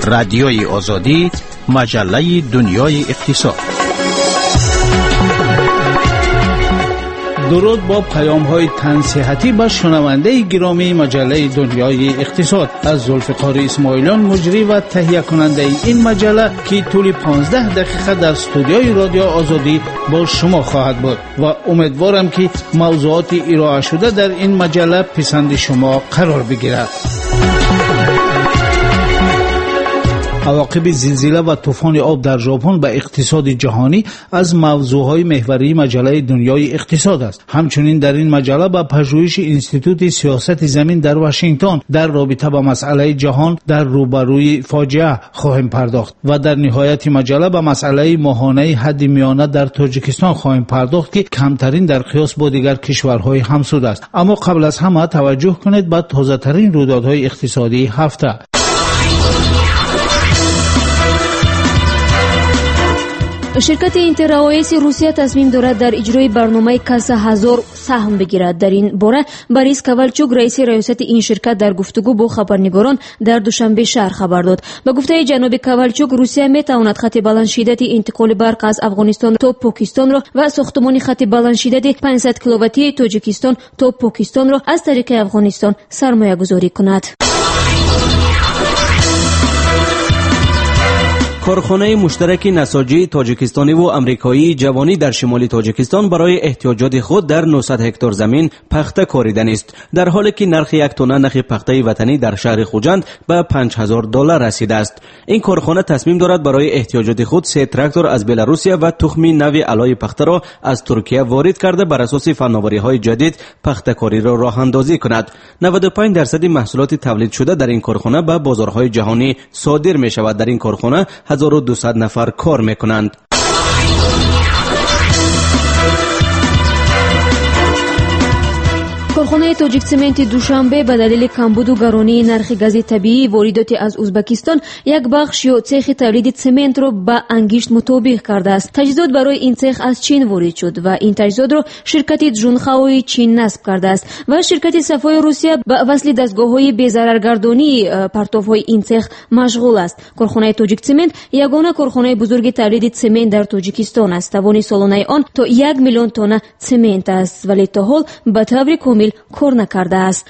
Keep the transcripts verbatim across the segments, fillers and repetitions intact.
رادیوی آزادی، مجله دنیای اقتصاد. درود با پیام های تنصیحاتی به شنونده گرامی مجله دنیای اقتصاد از ذوالفقار اسماعیلیان، مجری و تهیه کننده این مجله که طول پانزده دقیقه در استودیوی رادیو آزادی با شما خواهد بود و امیدوارم که موضوعات ارائه شده در این مجله پسند شما قرار بگیرد. عواقب زلزله و طوفان آب در ژاپن به اقتصاد جهانی از موضوعهای محوری مجله دنیای اقتصاد است. همچنین در این مجله به پژوهش انستیتوت سیاست زمین در واشنگتن در رابطه با مسئله جهان در روبروی فاجعه خواهیم پرداخت و در نهایت مجله به مسئله ماهانه حد میانه در تاجیکستان خواهیم پرداخت که کمترین در قیاس با دیگر کشورهای همسود است. اما قبل از همه توجه کنید به تازه ترین رویدادهای اقتصادی هفته. شرکت اینترآیس روسیه تصمیم دارد در اجرای برنامه کاسه هزار سهم بگیرد. در این باره باریس کاولچوک رئیس ریاست این شرکت در گفتگو با خبرنگاران در دوشنبه شهر خبر داد. با گفته جناب کاولچوک، روسیه میتواند خط بلند شدت انتقال برق از افغانستان تا پاکستان را و ساختمان خط بلند شدت پانصد کیلوواتی تاجیکستان تا پاکستان را از طریق افغانستان سرمایه گذاری کند. کارخانه مشترک نساجی تاجیکستانی و امریکایی جوانی در شمال تاجیکستان برای احتیاجات خود در نهصد هکتار زمین پخته کاریدن است، در حالی که نرخ یک تن نخ پخته وطنی در شهر خوجند به پنج هزار دلار رسیده است. این کارخانه تصمیم دارد برای احتیاجات خود سه تراکتور از بلاروسیا و تخم نوی علای پخته را از ترکیه وارد کرده بر اساس فناوری‌های جدید پخته کاری را راه اندازی کند. نود و پنج درصد محصولات تولید شده در این کارخانه به بازارهای جهانی صادر می شود. در این کارخانه هزار و دویست نفر کار میکنند. کارخانه تاجیک سمنت دوشنبه به دلیل کمبود و گرانی نرخ گاز طبیعی واردات از ازبکستان یک بخش یا سیخ تولید سمنت را به انگشت مطابق کرده است. تجهیزات برای این سیخ از چین وارد شد و این تجهیزات را شرکت جونخاوی چین نصب کرده است و شرکت صفای روسیه به وصل دستگاه‌های بی‌ضررگردانی پرتوهای این سیخ مشغول است. کارخانه تاجیک سمنت یگانه کارخانه بزرگ تولید سمنت در تاجیکستان است. توان سالانه آن تا یک میلیون تن سمنت است، ولی تا حال به طور کامل کار نکرده است.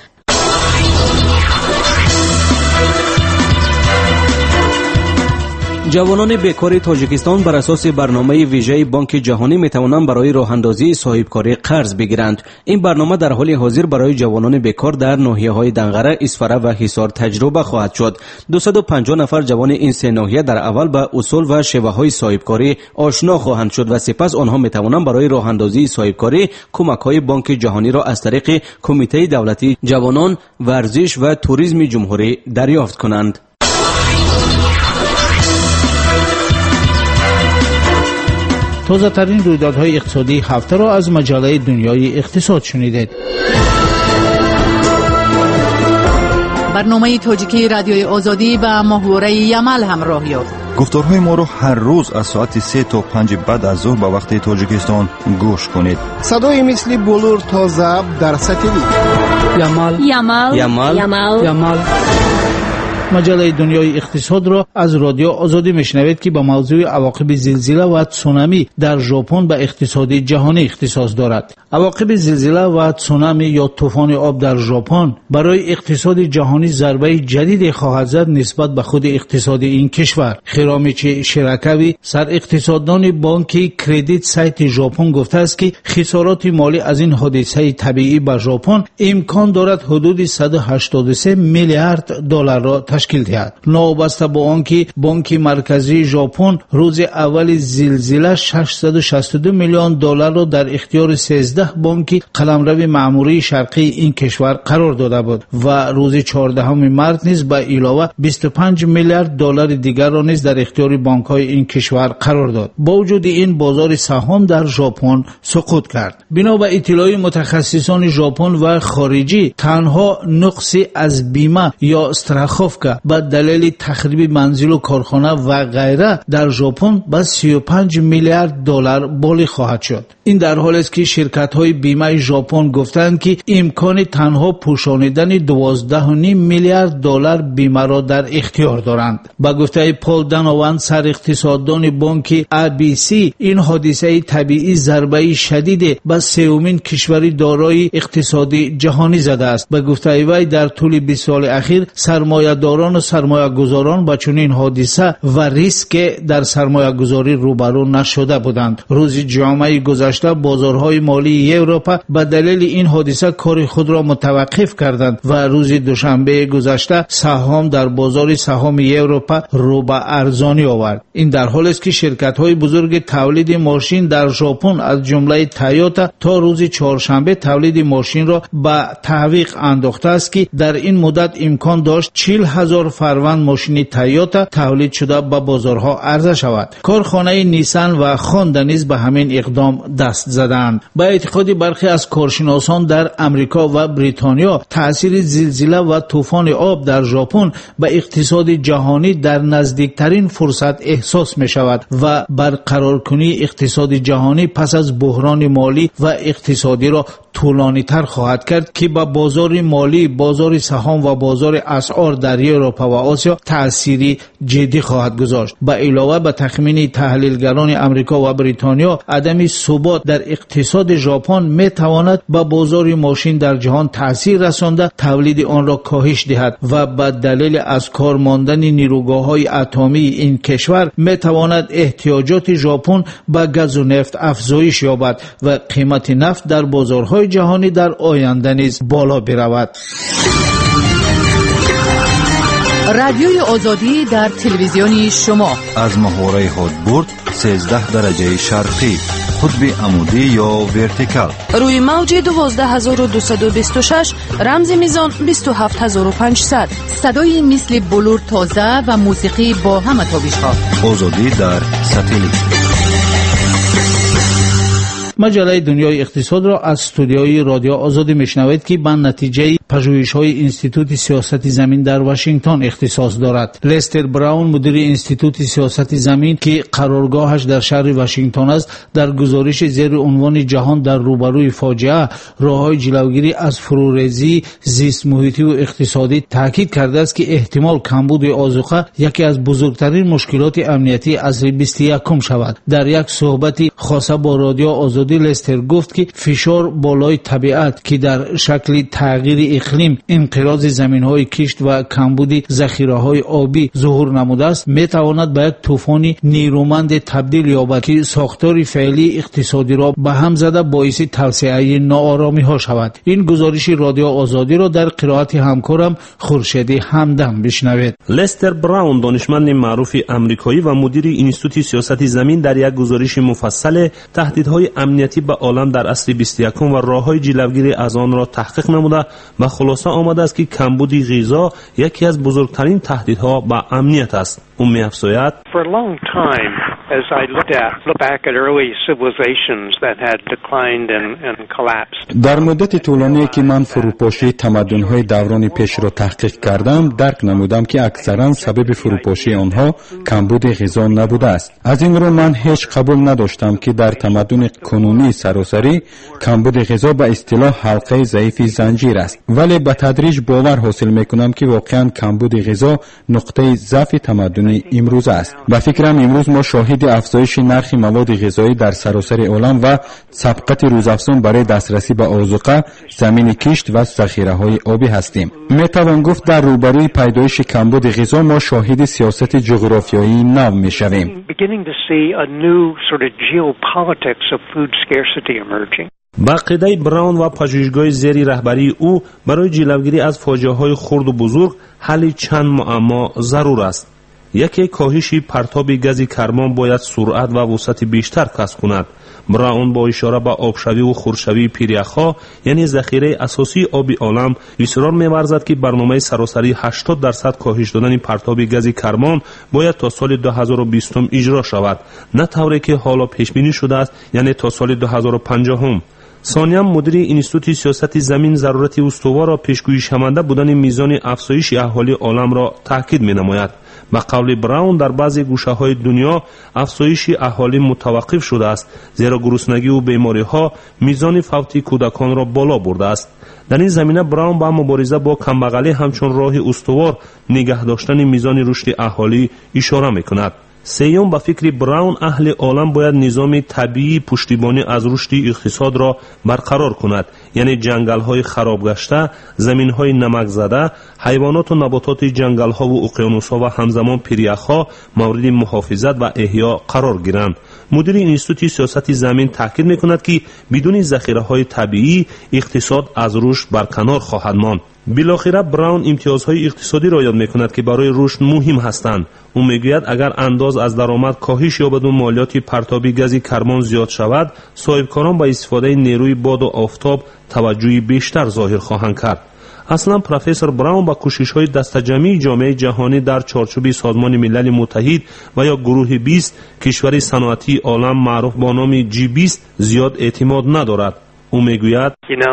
جوانان بیکار تاجیکستان بر اساس برنامه ویژه بانک جهانی می توانند برای راه اندازی صاحبکاری قرض بگیرند. این برنامه در حال حاضر برای جوانان بیکار در ناحیه‌های دنغره، اسفره و حصار تجربه خواهد شد. دویست و پنجاه نفر جوان این سه ناحیه در اول به اصول و شیوه‌های صاحبکاری آشنا خواهند شد و سپس آنها می توانند برای راه اندازی صاحبکاری کمک‌های بانک جهانی را از طریق کمیته دولتی جوانان، ورزش و توریسم جمهوری دریافت کنند. تازه ترین رویدادهای اقتصادی هفته را از مجله دنیای اقتصاد شنیدید. برنامه تاجیکی رادیوی آزادی با محوره یمل همراه یافت. گفتارهای ما را هر روز از ساعت سه تا پنج بعد از ظهر به وقت تاجیکستان گوش کنید. صدای مثل بلور تا ضبط در ستیلی. یمل یمل یمل یمل یمل مجله دنیای اقتصاد را از رادیو آزادی میشنوید که با موضوع عواقب زلزله و تسونامی در ژاپن به اقتصاد جهانی اختصاص دارد. عواقب زلزله و تسونامی یا طوفان آب در ژاپن برای اقتصاد جهانی ضربه جدیدی خواهد زد نسبت به خود اقتصاد این کشور. خیرامیچی شیراکاوی، سر اقتصاددان بانک کردیت سایت ژاپن گفته است که خسارات مالی از این حادثه طبیعی به ژاپن امکان دارد حدود صد و هشتاد و سه میلیارد دلار را تشکیل دهد. نوبسته با آنکه بانک مرکزی ژاپن روز اول زلزله ششصد و شصت و دو میلیون دلار را در اختیار سیزده بانک قلمرو معموری شرقی این کشور قرار داده بود و روز چهاردهم مارس نیز به علاوه بیست و پنج میلیارد دلار دیگر را نیز در اختیار بانک‌های این کشور قرار داد. با وجود این بازار سهام در ژاپن سقوط کرد. بنا به اطلاع متخصصان ژاپن و خارجی، تنها نقصی از بیمه یا استراخوف گفت که به دلیل تخریب منزل و کارخانه و غیره در ژاپن به سی و پنج میلیارد دلار بالغ خواهد شد. این در حالی است که شرکت‌های بیمه ژاپن گفتند که امکان تنها پوشانیدن دوازده و نیم میلیارد دلار بیمه را در اختیار دارند. با گفته پول دانوان سر اقتصاددان بانک ای بی سی، این حادثه طبیعی ضربه شدید به سومین کشور دارای اقتصادی جهانی زده است. با گفته وی در طول بیست سال اخیر سرمایه‌داران و سرمایه‌گذاران با چنین حادثه و ریسک در سرمایه‌گذاری روبرو نشده بودند. روز جمعه گذشته بازارهای مالی اروپا به دلیل این حادثه کار خود را متوقف کردند و روز دوشنبه گذشته سهام در بازار سهام اروپا رو به ارزانی آورد. این در حالی است که شرکت‌های بزرگ تولید ماشین در ژاپن از جمله تویوتا تا روز چهارشنبه تولید ماشین را به تعویق انداخته است که در این مدت امکان داشت چهل هزار فروند ماشین تویوتا تولید شده به بازارها عرضه شود. کارخانه نیسان و هوندا نیز به همین اقدام دست زدند. با اعتقاد برخی از کارشناسان در امریکا و بریتانیا تأثیر زلزله و طوفان آب در ژاپن به اقتصاد جهانی در نزدیکترین فرصت احساس می شود و برقرار کنی اقتصاد جهانی پس از بحران مالی و اقتصادی را طولانی تر خواهد کرد که با بازار مالی، بازار سهام و بازار اسعار در اروپا و آسیا تأثیری جدی خواهد گذاشت. با علاوه به تخمین تحلیلگران امریکا و بریتانیا، عدم ثبات در اقتصاد ژاپن می تواند به بازار ماشین در جهان تأثیر رسانده تولید آن را کاهش دهد و به دلیل از کار ماندن نیروگاه‌های اتمی این کشور می تواند احتیاجات ژاپن به گاز و نفت افزایش یابد و قیمت نفت در بازارهای جهانی در آینده نیز بالا برود. رادیوی آزادی در تلویزیونی شما از محوره هادبورد سیزده درجه شرقی، قطب عمودی یا ورتیکال، روی موج دوازده هزار و دویست و بیست و شش، رمز میزان بیست و هفت هزار و پانصد. صدای مثل بلور تازه و موسیقی با همه تابش‌ها. آزادی در ساتلیت. مجله دنیای اقتصاد را از استودیوی رادیو آزادی میشنوید که به نتیجه پژوهش‌های انستیتوت سیاست زمین در واشنگتن اختصاص دارد. لستر براون مدیر انستیتوت سیاست زمین که قرارگاهش در شهر واشنگتن است، در گزارش زیر عنوان جهان در روبروی فاجعه، راه‌های جلوگیری از فروریزی زیست محیطی و اقتصادی تاکید کرده است که احتمال کمبود آذوقه یکی از بزرگترین مشکلات امنیتی عصر بیست و یکم شود. در یک صحبت خاصه با رادیو آزادی لستر گفت که فشار بالای طبیعت که در شکل تغییر اقلیم، انقراض زمین‌های کشت و کمبود ذخیره‌های آبی ظهور نموده است، می‌تواند به یک طوفان نیرومند تبدیل یابد که ساختار فعلی اقتصادی را به هم زده باعث توسعه ناآرامی‌ها شود. این گزارش رادیو آزادی را در قرائت همکارم خورشیدی همدم بشنوید. لستر براون دانشمند معروف آمریکایی و مدیر انستیتوت سیاست زمین در یک گزارش مفصل تهدیدهای امنیتی به عالم در عصر بیست و یکم و راه‌های جلوگیری از آن را تحقیق نموده و خلاصه آمده است که کمبود غذا یکی از بزرگترین تهدیدها به امنیت است. او می‌افزاید: For a long time, as I looked at look back at early civilizations that had declined and, and collapsed. در مدت طولانی که من فروپاشی تمدن‌های دوران پیش را تحقیق کردم، درک نمودم که اکثرا سبب فروپاشی آنها کمبود غذا نبوده است. از این رو من هیچ قبول نداشتم که در تمدن کنونی سراسری کمبود غذا به اصطلاح حلقه ضعیف زنجیر است، ولی به تدریج باور حاصل می‌کنم که واقعاً کمبود غذا نقطه ضعف تمدن امروز است. به فکرم امروز ما شاهد افزایش نرخ مواد غذایی در سراسر عالم و سبقت روزافزون برای دسترسی به آذوقه، زمین کشت و ذخیره‌های آبی هستیم. میتوان گفت در روبروی پیدایش کمبود غذا ما شاهد سیاست جغرافیایی نو میشویم. با عقیده براون و پژوهشگاه زیر رهبری او، برای جلوگیری از فاجعه‌های خرد و بزرگ حل چند معما ضرور است. یکی کاهش پرتاب گاز کربن باید سرعت و وسعت بیشتر کسب کند. براون با اشاره به آبشوی و خورشوی پیریخ‌ها، یعنی ذخیره اساسی آب عالم، اصرار می‌ورزد که برنامه سراسری هشتاد درصد کاهش دادن پرتاب گاز کربن باید تا سال دو هزار و بیست اجرا شود، نه طوری که حالا پیش بینی شده است، یعنی تا سال دو هزار و پنجاه. ثانیاً مدیر انستیتوت سیاست زمین ضرورت استوار را پیشگویی شونده بودن میزان افزایش اهالی عالم را تاکید می‌نماید. به قول براون در بعضی گوشه‌های دنیا افزایش اهالی متوقف شده است، زیرا گرسنگی و بیماری‌ها میزان فوت کودکان را بالا برده است. در این زمینه براون با مبارزه با کمبغلی همچون راه استوار نگه داشتن میزان رشد اهالی اشاره می‌کند. سیوم به فکر براون اهل عالم باید نظام طبیعی پشتیبانی از رشد اقتصاد را برقرار کند، یعنی جنگل های خراب گشته، زمین های نمک زده، حیوانات و نباتات جنگل ها و اقیانوس ها و همزمان پریخ ها مورد محافظت و احیا قرار گیرند. مدیر انستیتوت سیاست زمین تاکید میکند که بدون ذخیره های طبیعی اقتصاد از رشد برکنار خواهد ماند. بالاخره براون امتیازهای اقتصادی را یاد میکند که برای رشد مهم هستند. او میگوید اگر انداز از درآمد کاهش یابد و مالیات پرتابی گاز کربن زیاد شود، صاحبکاران به استفاده نیروی باد و آفتاب توجهی بیشتر ظاهر خواهند کرد. اصلا پروفسور براون با کوشش‌های دستجمعی جامعه جهانی در چارچوب سازمان ملل متحد و یا گروه بیست کشور صنعتی عالم معروف با نام جی بیست زیاد اعتماد ندارد. او میگوید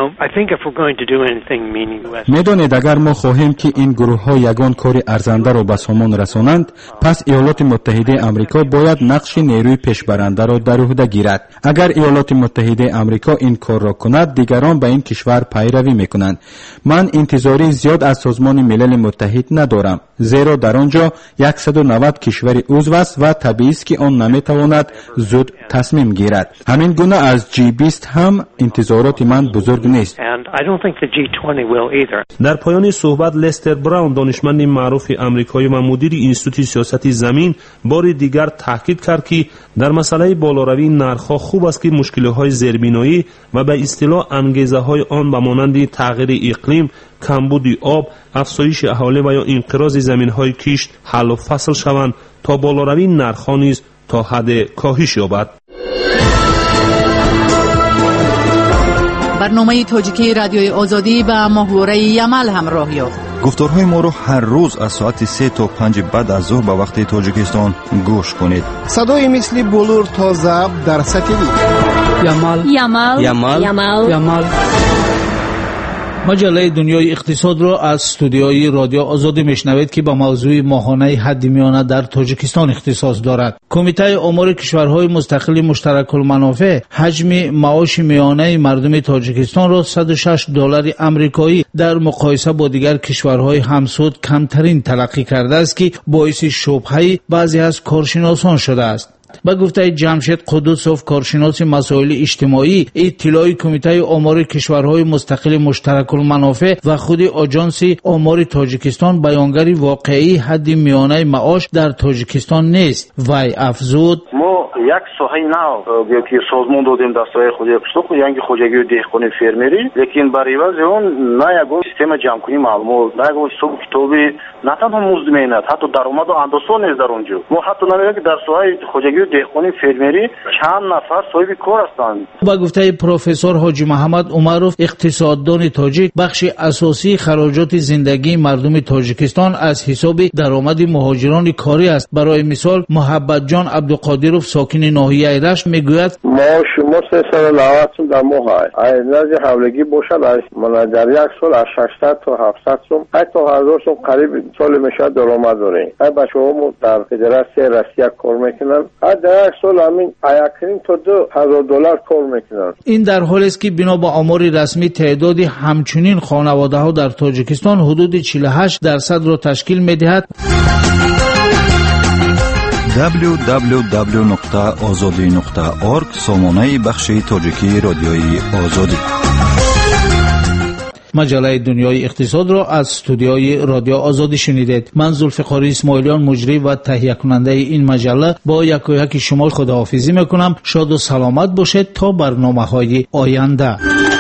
میدانید اگر ما خواهیم که این گروه ها یگان کار ارزنده را به سامان رسانند، پس ایالات متحده آمریکا باید نقش نیروی پیشبرنده را در عهده گیرد. اگر ایالات متحده آمریکا این کار را کند، دیگران به این کشور پیروی میکنند. من انتظاری زیاد از سازمان ملل متحد ندارم، زیرا در آنجا صد و نود کشور عضو است و طبیعی است که آن نمیتواند زود تصمیم گیرد. همین گونه از جی بیست هم انتظارات من بزرگ نیست. در پایان صحبت لستر براون دانشمند معروف آمریکایی و مدیر انستیتوت سیاست زمین بار دیگر تاکید کرد که در مسئله بالاروی نرخ‌ها خوب است که مشکل‌های زیربنایی و به اصطلاح انگیزه‌های آن به مانند تغییر اقلیم، کمبود آب، افزایش اهالی و یا انقراض زمین‌های کشت حل و فصل شوند تا بالاروی نرخ‌ها نیز تا حد کاهش یابد. برنامه تاجیکی رادیوی آزادی با محوره یمل همراه یافت. گفتارهای ما رو هر روز از ساعت سه تا پنج بعد از ظهر به وقت تاجیکستان گوش کنید. صدای مثل بلور تا ضبط در ستیلی. یمل یمل یمل یمل یمل مجله دنیای اقتصاد را از استودیوی رادیو آزادی میشنوید که با موضوع ماهانه حد میانه در تاجیکستان اختصاص دارد. کمیته آمار کشورهای مستقل مشترک المنافع حجم معاش میانه مردم تاجیکستان را صد و شش دلار آمریکایی در مقایسه با دیگر کشورهای همسود کمترین تلقی کرده است که باعث شبهه بعضی از کارشناسان شده است. با گفته جمشید قدوسوف کارشناس مسائل اجتماعی، اطلاع کمیته آمار کشورهای مستقل مشترک المنافع و خود آژانس آمار تاجیکستان بیانگر واقعی حد میانه معاش در تاجیکستان نیست. وی افزود یک ساحه نو که سازمان دادیم دستای خودی قشتو و یعنی خوجگی و دهقانی فرمری، لیکن برای عوض اون نه یک سیستم جمع کنی معلومات، نه یک حساب کتابی، نه تنها مزد مینت، حتی درآمد و اندازه نیست در اونجا. ما حتی نمیگه که در ساحه خوجگی و دهقانی فرمری چند نفر صاحب کار هستند. با گفته پروفسور حاجی محمد عمرов اقتصاددان تاجیک، بخش اساسی خراجات زندگی مردم تاجیکستان از حساب درآمد مهاجران کاری است. برای مثال محبت جان عبدالقادرов ساکن ناحیه رشت میگوید ما شما سیصد و نود سوم در ماه های از حولگی باشد، ما در یک سال از ششصد تا هفتصد سوم حتی هزار سوم قریب سال میشه درآمد داریم. ای بچه‌ها در فدراسیون روسیه کار میکنن، در یک سال همین یک تا دو هزار دلار کار میکنن. این در حالی است که بنا به آمار رسمی تعداد همچنین خانواده ها در تاجیکستان حدود چهل و هشت درصد را تشکیل میدهد. دبلیو دبلیو دبلیو نقطه آزادی نقطه اورگ سامانه بخش تاجیکی رادیوی آزادی. مجله دنیای اقتصاد را از استودیوی رادیو آزادی شنیدید. من ذوالفقار اسماعیلیان مجری و تهیه کننده این مجله با یک و یک شما خداحافظی میکنم. شاد و سلامت باشید تا برنامه‌های آینده.